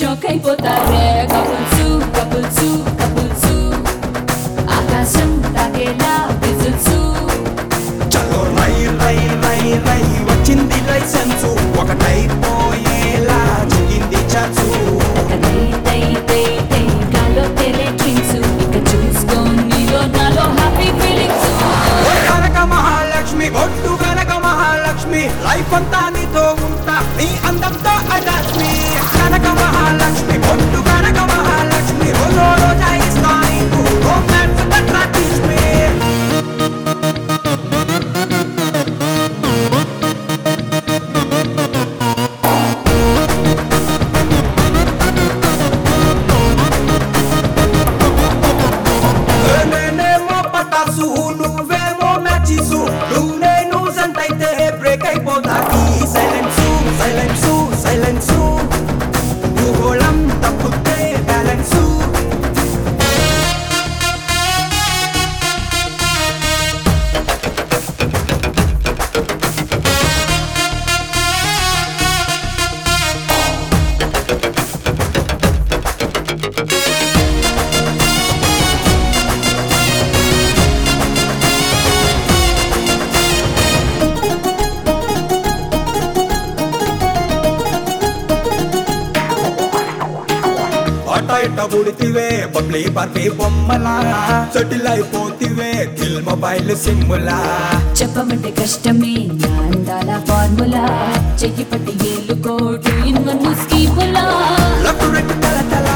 shock అయిపోతారే couples couples couples ఆకాశం తాకేలా విజిల్సు చలో రై రై రై రై వచ్చింది లైసెన్సు ఒకటైపోయేలా చిక్కింది ఛాన్సు దై దై దై దై గాలో తేలే డ్రీమ్స్ ఇక చూసుకో నీలో నాలో హ్యాపీ ఫీలింగ్స్ ఓ కనక మహాలక్ష్మి ఒట్టు కనక మహాలక్ష్మి లైఫ్ అంతా నీతో ఉంటా నీ అందంతో అటాచ్ మీ కనక మహాలక్ష్మి ఒట్టు కనక మహాలక్ష్మి రోజో రోజా ఇస్తా నీకు రొమాన్స్ ప్రాక్టీస్ మీ నేనేమో పటాసు నువ్వేమో మ్యాచిసు నువ్వు నేను సంతైతే బ్రేక్ అయిపోతా ఈ సైలెన్సు సైలెన్సు సైలెన్సు భూగోళం తప్పుతే బ్యాలెన్సు అట ఇట బుడితివే బబ్లీ బార్బీ బొమ్మలా సెటిల్ అయిపోతివే దిల్ మొబైల్ సిమ్ములా చెప్పమంటే కష్టమే నా అందాల ఫార్ములా చెయ్యి పట్టి ఏళ్ళు కోటు ఇన్వన్ను స్కీములా లవ్ రెడ్ తల తల